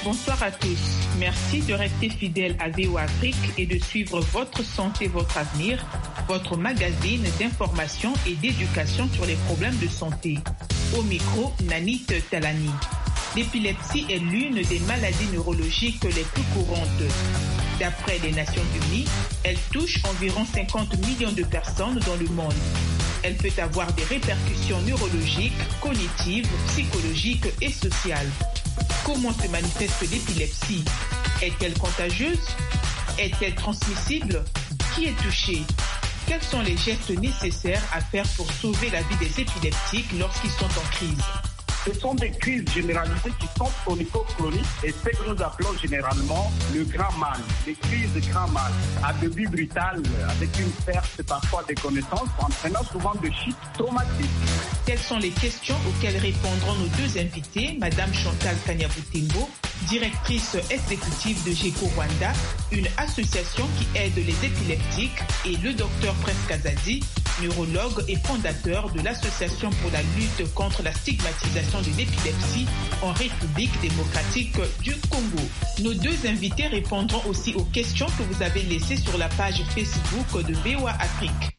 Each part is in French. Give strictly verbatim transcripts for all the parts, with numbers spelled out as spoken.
Bonsoir à tous. Merci de rester fidèles à V O A Afrique et de suivre Votre Santé, Votre Avenir, votre magazine d'information et d'éducation sur les problèmes de santé. Au micro, Nanit Talani. L'épilepsie est l'une des maladies neurologiques les plus courantes. D'après les Nations Unies, elle touche environ cinquante millions de personnes dans le monde. Elle peut avoir des répercussions neurologiques, cognitives, psychologiques et sociales. Comment se manifeste l'épilepsie? Est-elle contagieuse? Est-elle transmissible? Qui est touché? Quels sont les gestes nécessaires à faire pour sauver la vie des épileptiques lorsqu'ils sont en crise? Ce sont des crises généralisées qui sont chronico-chroniques et ce que nous appelons généralement le grand mal. Les crises de grand mal, à début brutal, avec une perte parfois des connaissances, entraînant souvent de chutes traumatiques. Telles sont les questions auxquelles répondront nos deux invités, Madame Chantal Kanyabutembo, directrice exécutive de GECO Rwanda, une association qui aide les épileptiques, et le docteur Prince Kazadi, neurologue et fondateur de l'Association pour la lutte contre la stigmatisation de l'épilepsie en République démocratique du Congo. Nos deux invités répondront aussi aux questions que vous avez laissées sur la page Facebook de V O A Afrique.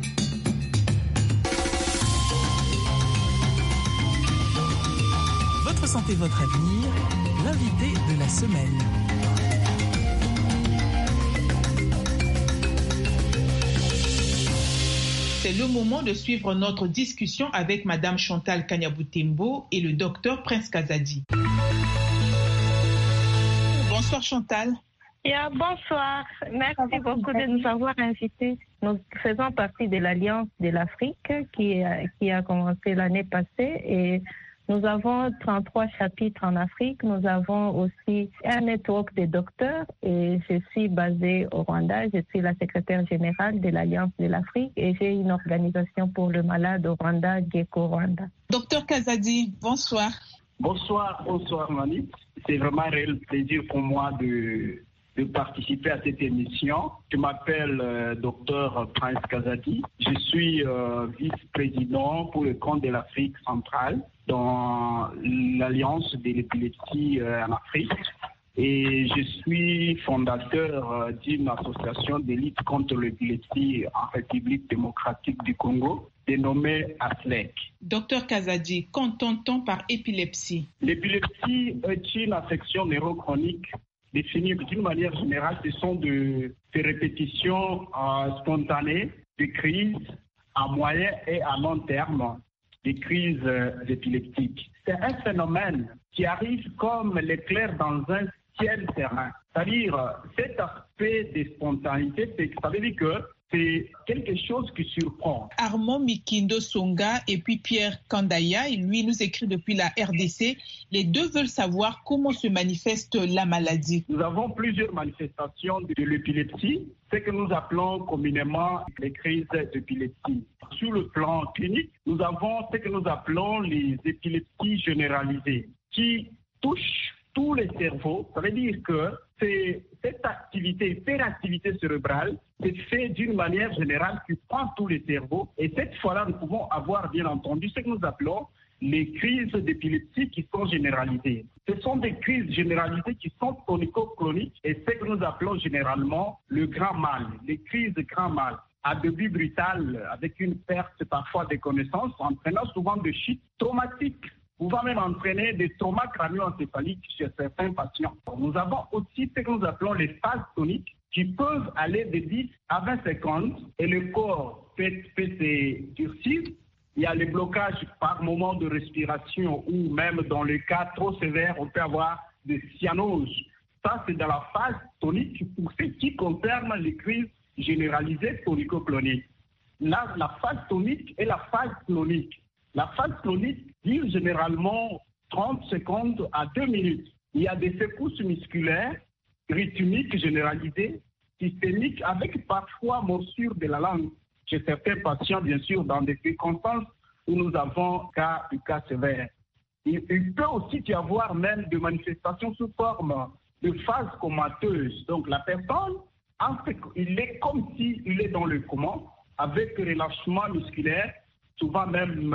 Votre santé, votre avenir, l'invité de la semaine. C'est le moment de suivre notre discussion avec Madame Chantal Kanyabutembo et le docteur Prince Kazadi. Bonsoir Chantal. Yeah, bonsoir. Merci beaucoup de nous avoir invités. Nous faisons partie de l'Alliance de l'Afrique qui a, qui a commencé l'année passée et nous avons trente-trois chapitres en Afrique. Nous avons aussi un network de docteurs et je suis basée au Rwanda. Je suis la secrétaire générale de l'Alliance de l'Afrique et j'ai une organisation pour le malade au Rwanda, GECO Rwanda. Docteur Kazadi, bonsoir. Bonsoir, bonsoir Mani. C'est vraiment un réel plaisir pour moi de, de participer à cette émission. Je m'appelle euh, docteur Prince Kazadi. Je suis euh, vice-président pour le compte de l'Afrique centrale dans l'Alliance de l'épilepsie euh, en Afrique. Et je suis fondateur euh, d'une association de lutte contre l'épilepsie en République démocratique du Congo, dénommée A S L E C. Docteur Kazadi, qu'entend-on par épilepsie? L'épilepsie est une affection neurochronique définie d'une manière générale. Ce sont de, des répétitions euh, spontanées de crises à moyen et à long terme, des crises euh, épileptiques. C'est un phénomène qui arrive comme l'éclair dans un ciel serein. C'est-à-dire, cet aspect de spontanéité, ça veut dire que c'est quelque chose qui surprend. Armand Mikindo Songa et puis Pierre Kandaya, lui nous écrit depuis la R D C. Les deux veulent savoir comment se manifeste la maladie. Nous avons plusieurs manifestations de l'épilepsie, ce que nous appelons communément les crises d'épilepsie. Sur le plan clinique, nous avons ce que nous appelons les épilepsies généralisées qui touchent tous les cerveaux. Ça veut dire que c'est cette activité, hyperactivité cérébrale, c'est fait d'une manière générale qui prend tous les cerveaux. Et cette fois-là, nous pouvons avoir, bien entendu, ce que nous appelons les crises d'épilepsie qui sont généralisées. Ce sont des crises généralisées qui sont chronico-chroniques et ce que nous appelons généralement le grand mal, les crises de grand mal, à début brutal, avec une perte parfois des connaissances, entraînant souvent de chutes traumatiques, pouvant même entraîner des traumas crânio-encéphaliques chez certains patients. Nous avons aussi ce que nous appelons les phases toniques qui peuvent aller de dix à vingt secondes et le corps peut, peut se durcir. Il y a les blocages par moment de respiration ou même dans le cas trop sévère, on peut avoir des cyanoses. Ça, c'est dans la phase tonique pour ce qui concerne les crises généralisées tonico-cloniques. Là, la phase tonique et la phase clonique. La phase clonique dure généralement trente secondes à deux minutes. Il y a des secousses musculaires, rythmiques généralisées, systémiques, avec parfois morsure de la langue chez certains patients, bien sûr, dans des circonstances où nous avons cas, du cas sévère. Il, il peut aussi y avoir même des manifestations sous forme de phase comateuse. Donc la personne, en fait, il est comme s'il est dans le coma, avec relâchement musculaire, souvent même